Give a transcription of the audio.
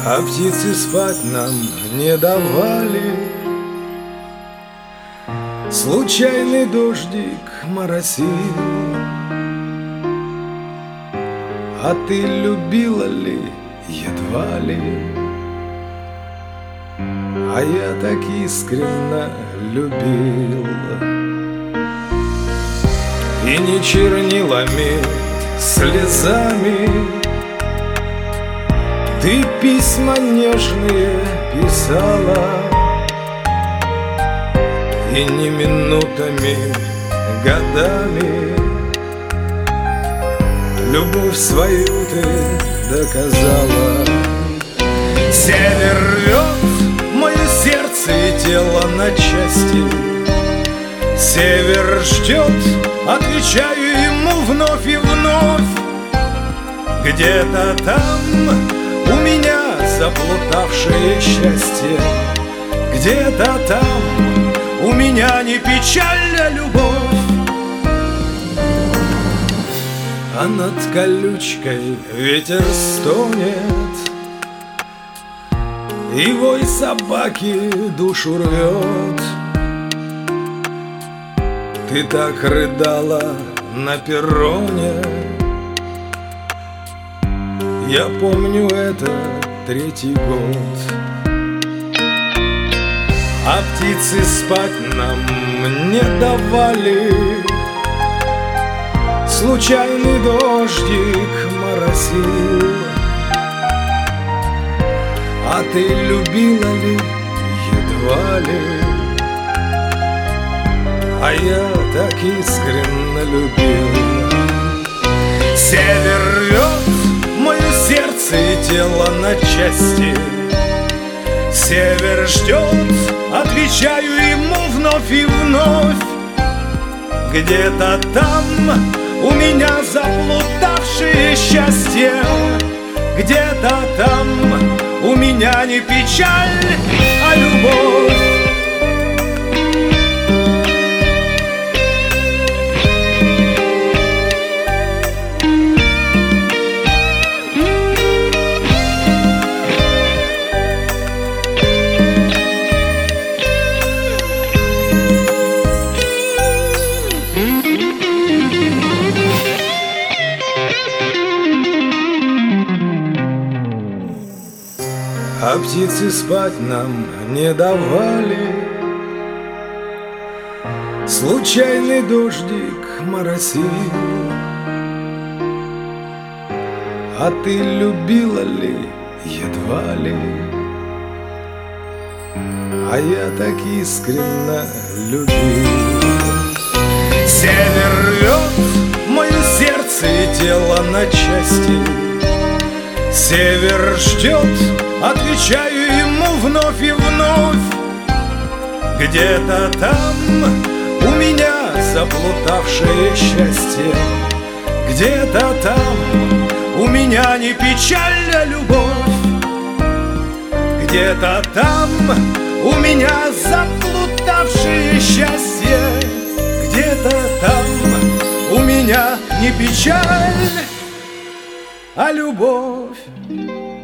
А птицы спать нам не давали. Случайный дождик моросил. А ты любила ли? Едва ли. А я так искренне любил. И не чернилами, слезами ты письма нежные писала. И не минутами, годами любовь свою ты доказала. Север рвет мое сердце и тело на части. Север ждет, отвечаю ему вновь и вновь. Где-то там у меня заплутавшее счастье. Где-то там у меня не печаль, а любовь. А над колючкой ветер стонет, и вой собаки душу рвет. Ты так рыдала на перроне. Я помню, это 3-й год. А птицы спать нам не давали. Случайный дождик моросил. А ты любила ли? Едва ли. А я так искренне любил. Север рвет мое сердце и тело на части. Север ждет, отвечаю ему вновь и вновь. Где-то там у меня заплутавшее счастье. Где-то там у меня не печаль, а любовь. А птицы спать нам не давали. Случайный дождик моросил. А ты любила ли? Едва ли. А я так искренне любил. Север рвет мое сердце и тело на части. Север ждет, отвечаю ему вновь и вновь. Где-то там у меня заплутавшее счастье. Где-то там у меня не печаль, а любовь. Где-то там у меня заплутавшее счастье. Где-то там у меня не печаль, а любовь.